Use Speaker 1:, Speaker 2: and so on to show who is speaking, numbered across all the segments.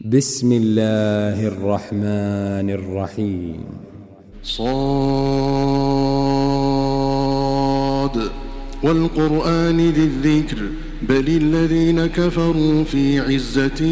Speaker 1: بسم الله الرحمن الرحيم.
Speaker 2: صاد والقرآن ذي الذكر بل الذين كفروا في عزة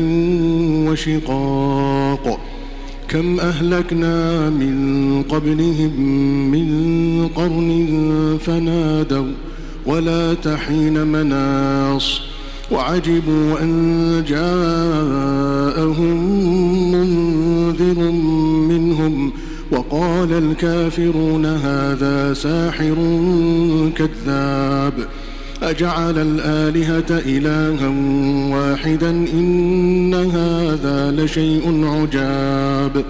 Speaker 2: وشقاق كم أهلكنا من قبلهم من قرن فنادوا ولا تحين مناص وعجبوا أن جاءهم منذر منهم وقال الكافرون هذا ساحر كذاب أجعل الآلهة إلها واحدا إن هذا لشيء عجاب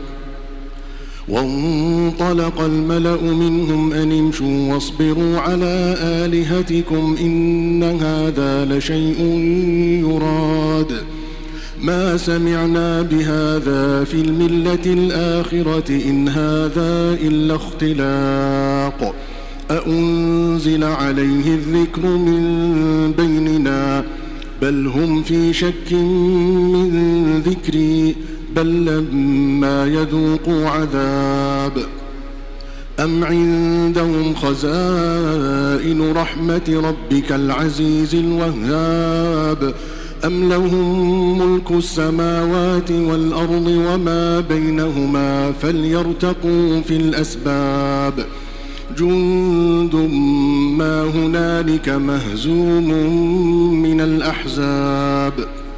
Speaker 2: وانطلق الملأ منهم أن امشوا واصبروا على آلهتكم إن هذا لشيء يراد ما سمعنا بهذا في الملة الآخرة إن هذا إلا اختلاق أأنزل عليه الذكر من بيننا بل هم في شك من ذكري بل لما يذوقوا عذاب أم عندهم خزائن رحمة ربك العزيز الوهاب أم لهم ملك السماوات والأرض وما بينهما فليرتقوا في الأسباب جند ما هنالك مهزوم من الأحزاب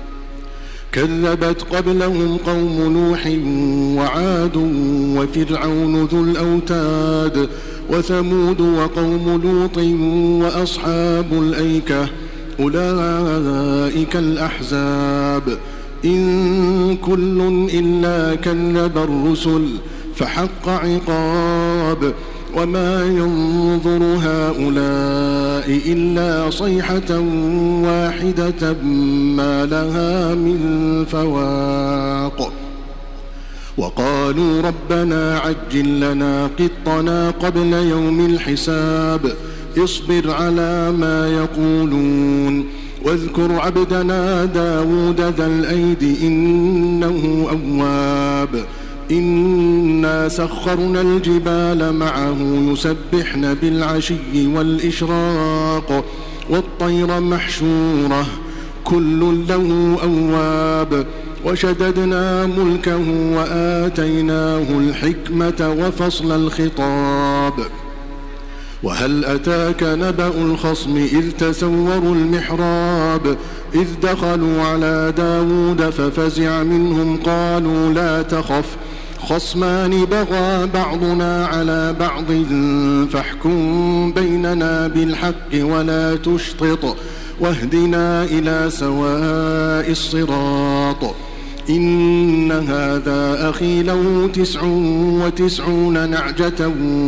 Speaker 2: كذبت قبلهم قوم نوح وعاد وفرعون ذو الأوتاد وثمود وقوم لوط وأصحاب الأيكة أولئك الأحزاب إن كل إلا كذب الرسل فحق عقاب وما ينظر هؤلاء إلا صيحة واحدة ما لها من فواق وقالوا ربنا عجل لنا قطنا قبل يوم الحساب اصبر على ما يقولون واذكر عبدنا داود ذا الأيد إنه أواب إنا سخرنا الجبال معه يسبحن بالعشي والإشراق والطير محشورة كل له أواب وشددنا ملكه وآتيناه الحكمة وفصل الخطاب وهل أتاك نبأ الخصم إذ تسوروا المحراب إذ دخلوا على داود ففزع منهم قالوا لا تخف خصمان بغى بعضنا على بعض فاحكم بيننا بالحق ولا تشطط واهدنا إلى سواء الصراط إن هذا أخي له 99 نعجة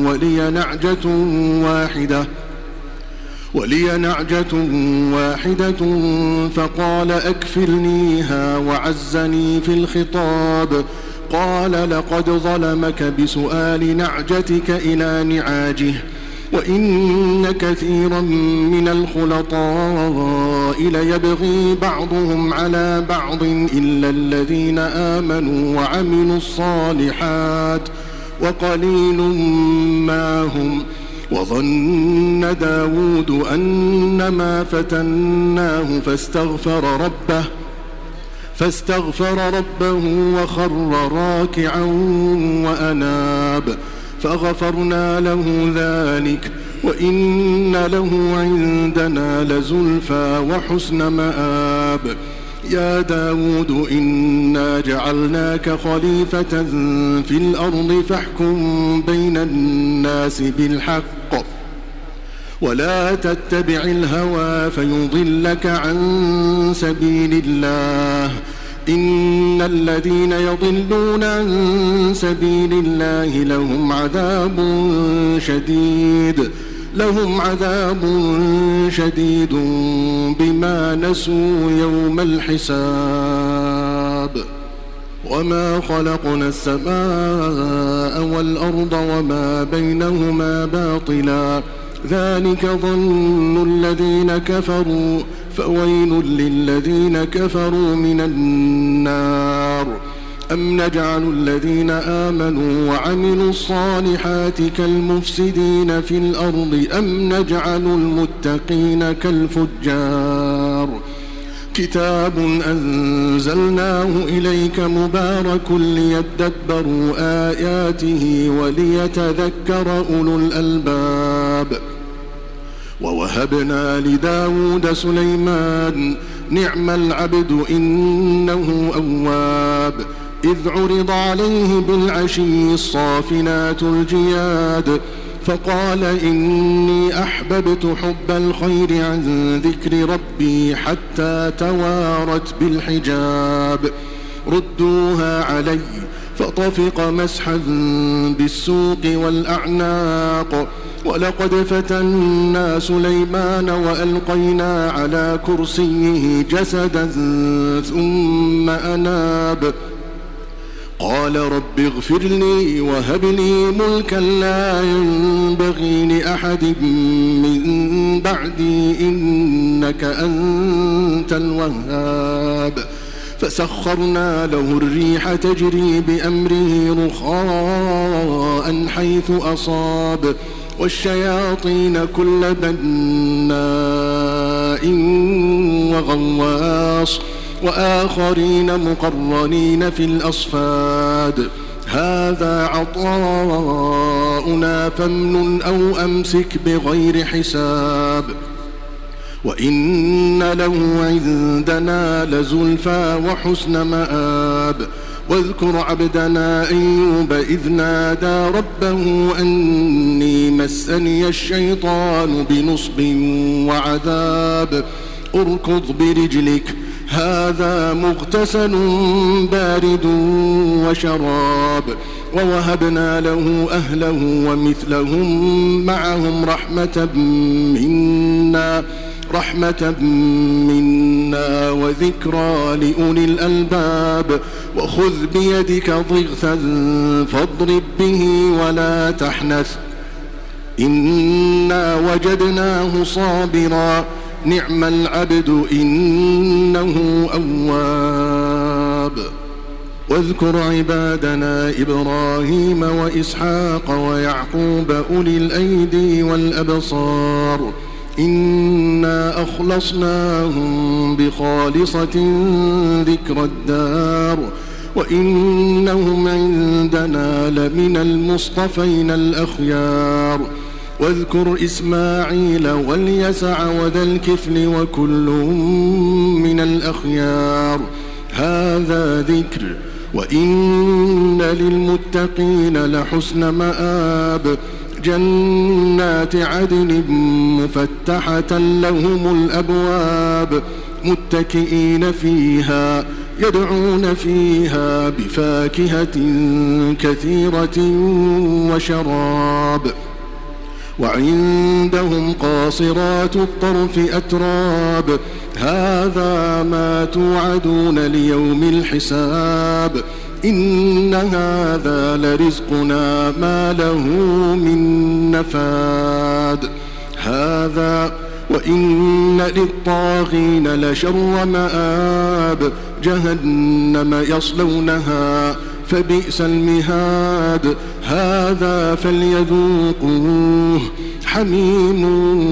Speaker 2: ولي نعجة واحدة فقال أكفلنيها وعزني في الخطاب قال لقد ظلمك بسؤال نعجتك إلى نعاجه وإن كثيرا من الخلطاء ليبغي بعضهم على بعض إلا الذين آمنوا وعملوا الصالحات وقليل ما هم وظن داود أنما فتناه فاستغفر ربه وخر راكعا وأناب فغفرنا له ذلك وإن له عندنا لزلفى وحسن مآب يا داود إنا جعلناك خليفة في الأرض فاحكم بين الناس بالحق ولا تتبع الهوى فيضلك عن سبيل الله إن الذين يضلون عن سبيل الله لهم عذاب شديد بما نسوا يوم الحساب وما خلقنا السماء والأرض وما بينهما باطلا ذلك ظن الذين كفروا فويل للذين كفروا من النار أم نجعل الذين آمنوا وعملوا الصالحات كالمفسدين في الأرض أم نجعل المتقين كالفجار كتاب أنزلناه إليك مبارك ليدبروا آياته وليتذكر أولو الألباب ووهبنا لداود سليمان نعم العبد إنه أواب إذ عرض عليه بالعشي الصافنات الجياد فقال إني أحببت حب الخير عن ذكر ربي حتى توارت بالحجاب ردوها علي فطفق مسحا بالسوق والأعناق ولقد فتنا سليمان وألقينا على كرسيه جسدا ثم أناب قال رب اغفر لي وهب لي ملكا لا ينبغي لأحد من بعدي إنك أنت الوهاب فسخرنا له الريح تجري بأمره رخاء حيث أصاب والشياطين كل بناء وغواص وآخرين مقرنين في الأصفاد هذا عطاؤنا فامنن أو أمسك بغير حساب وإن له عندنا لزلفى وحسن مآب واذكر عبدنا أيوب إذ نادى ربه أني مسني الشيطان بنصب وعذاب اركض برجلك هذا مغتسل بارد وشراب ووهبنا له أهله ومثلهم معهم رحمة منا وذكرى لأولي الألباب وخذ بيدك ضغثا فاضرب به ولا تحنث إنا وجدناه صابرا نعم العبد إنه أواب واذكر عبادنا إبراهيم وإسحاق ويعقوب أولي الأيدي والأبصار إنا أخلصناهم بخالصة ذكر الدار وإنهم عندنا لمن المصطفين الأخيار واذكر إسماعيل واليسع وذا الكفل وكل من الأخيار هذا ذكر وإن للمتقين لحسن مآب جنات عدن مفتحة لهم الأبواب متكئين فيها يدعون فيها بفاكهة كثيرة وشراب وعندهم قاصرات الطرف أتراب هذا ما توعدون ليوم الحساب إن هذا لرزقنا ما له من نفاد هذا وإن للطاغين لشر مآب جهنم يصلونها فبئس المهاد هذا فليذوقوه حميم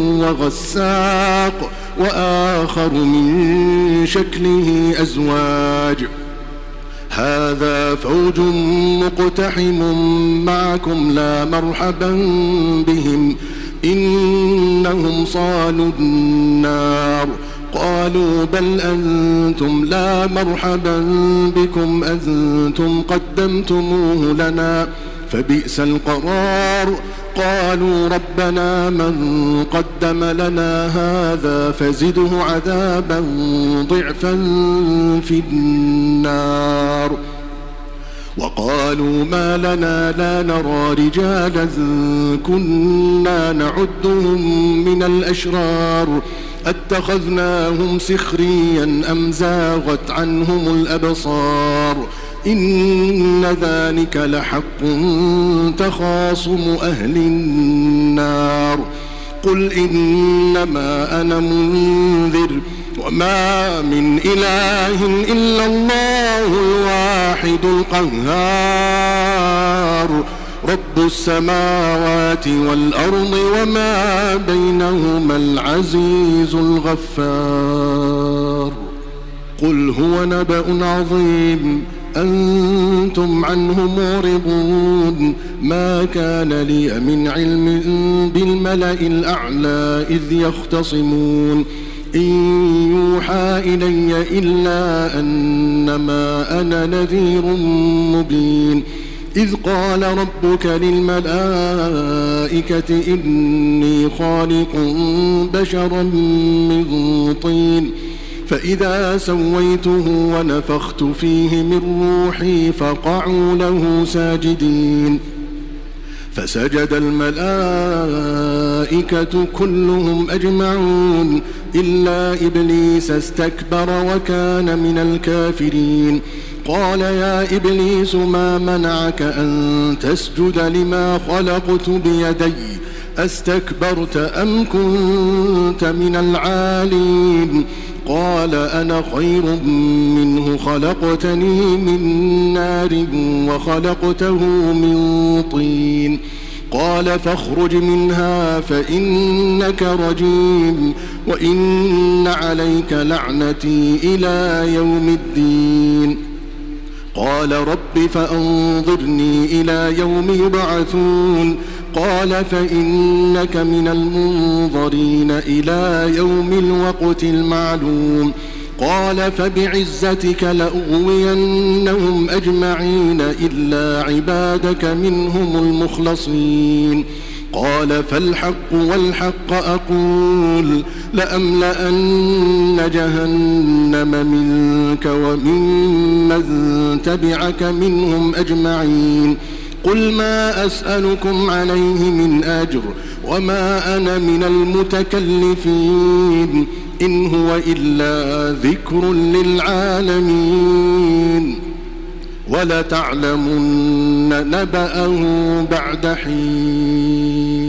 Speaker 2: وغساق وآخر من شكله أزواج هذا فوج مقتحم معكم لا مرحبا بهم إنهم صالوا النار قالوا بل أنتم لا مرحبا بكم أنتم قدمتموه لنا فبئس القرار قالوا ربنا من قدم لنا هذا فزده عذابا ضعفا في النار وقالوا ما لنا لا نرى رجالا كنا نعدهم من الأشرار اتخذناهم سخريا أم زاغت عنهم الأبصار إن ذلك لحق تخاصم أهل النار قل إنما أنا منذر وما من إله إلا الله الواحد الواحد القهار رب السماوات والأرض وما بينهما العزيز الغفار قل هو نبأ عظيم أنتم عنه معرضون ما كان لي من علم بالملأ الأعلى إذ يختصمون إن يوحى إلي إلا أنما أنا نذير مبين إذ قال ربك للملائكة إني خالق بشرا من طين فإذا سويته ونفخت فيه من روحي فقعوا له ساجدين فسجد الملائكة كلهم أجمعون إلا إبليس استكبر وكان من الكافرين قال يا إبليس ما منعك أن تسجد لما خلقت بيدي أستكبرت أم كنت من العالين قال أنا خير منه خلقتني من نار وخلقته من طين قال فاخرج منها فإنك رجيم وإن عليك لعنتي إلى يوم الدين قال رب فأنظرني إلى يوم يبعثون قال فإنك من المنظرين إلى يوم الوقت المعلوم قال فبعزتك لأغوينهم أجمعين إلا عبادك منهم المخلصين قال فالحق والحق أقول لأملأن جهنم منك وممن تبعك منهم أجمعين قل ما أسألكم عليه من أجر وما أنا من المتكلفين إن هو إلا ذكر للعالمين ولتعلمن نبأه بعد حين